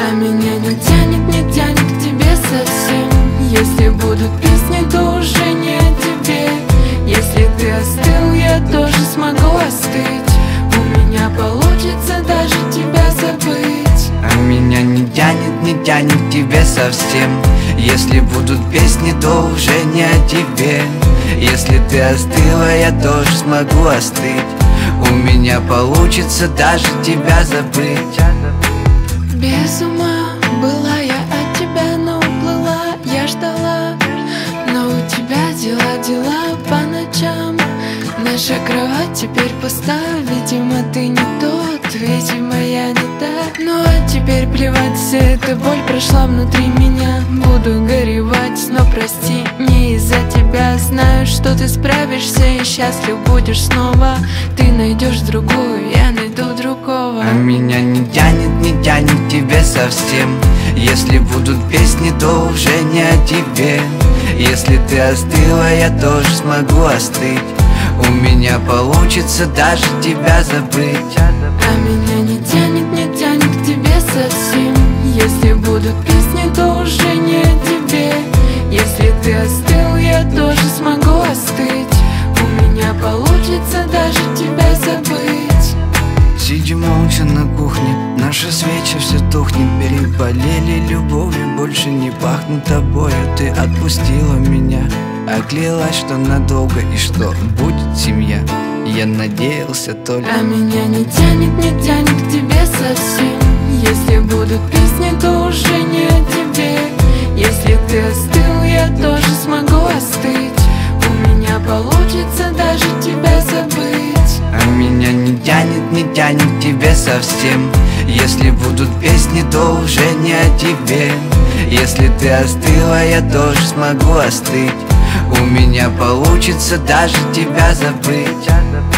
А меня не тянет к тебе совсем. Если будут песни, то уже не о тебе. Если ты остыл, я тоже смогу остыть. У меня получится даже тебя забыть. А меня не тянет к тебе совсем. Если будут песни, то уже не о тебе. Если ты остыла, я тоже смогу остыть. У меня получится даже тебя забыть. Без ума была я от тебя, но уплыла, я ждала. Но у тебя дела по ночам. Наша кровать теперь пуста. Видимо, ты не тот, видимо, я не та. Ну а теперь плевать, вся эта боль прошла внутри меня. Буду горевать, но прости, не из-за тебя. Знаю, что ты справишься и счастлив будешь снова. Ты найдешь другую, я найду другого. А меня не тянет к тебе совсем. Если будут песни, то уже не о тебе. Если ты остыла, я тоже смогу остыть. У меня получится даже тебя забыть. А меня не тянет к тебе совсем. Если будут песни, то уже не о тебе. Если ты остыл, я тоже смогу остыть. У меня получится даже тебя забыть. Сидим молча на кухне, наши свечи все тухнет. Переболели любовью, больше не пахнут тобою. Ты отпустила меня, оклялась, что надолго и что будет семья. Я надеялся только. А меня не тянет к тебе совсем. Если будут песни, то уже не о тебе. Если ты остыл, я тоже смогу остыть. У меня получится даже тебя забыть. А меня не тянет к тебе совсем. Если будут песни, то уже не о тебе. Если ты остыла, я тоже смогу остыть. У меня получится даже тебя забыть.